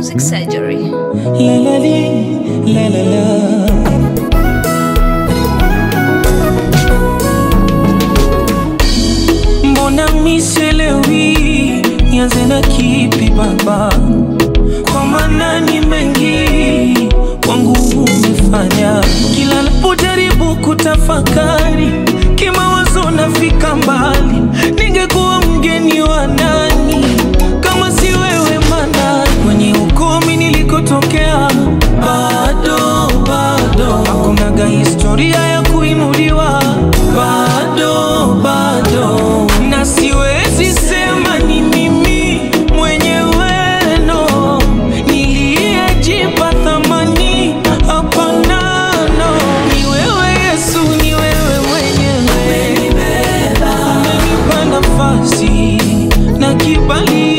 Music Surgery. La la li, la la la. Mbona miselewi, nianze na kipi baba? Kwa maana ni mengi kwangu umefanya. Kila napojaribu kutafakari, kimawazo nafika mbali. Ningekuwa mgeni wa nani kama si wewe manani? Kwenye ukumi nilikotokea bado hakunaga historia ya kuinuliwa. Bado na siwezi sema ni mimi mwenyewe, no, niliyejipa thamani. Hapana, no, ni wewe Yesu, ni wewe mwenyewe. Umenipa nafasi na kibali,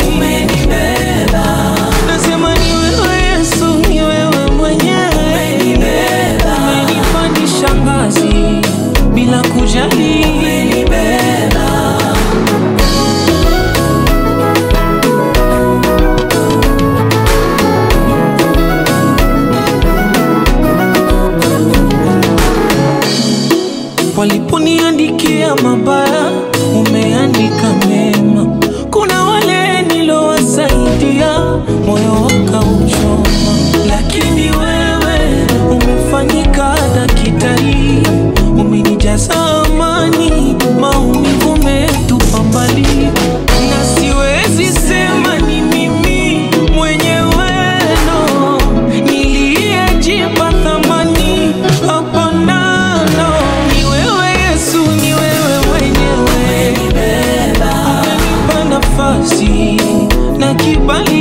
nasema ni wewe Yesu, ni wewe mwenyewe. Umenipandisha ngazi bila kujali. Waliponiandikia mabaya, umeandika mema. Kuna wale nilowasaidia, moyo wakauchoma. Lakini wewe umefanyika daktari, umenijaza amani, maumivu umetupa mbali. Na siwezi sema ni mimi mwenyewe, no, niliyejipa thamani. Hapana, no, ni wewe Yesu, ni wewe mwenyewe. Umenipa nafasi na kibali,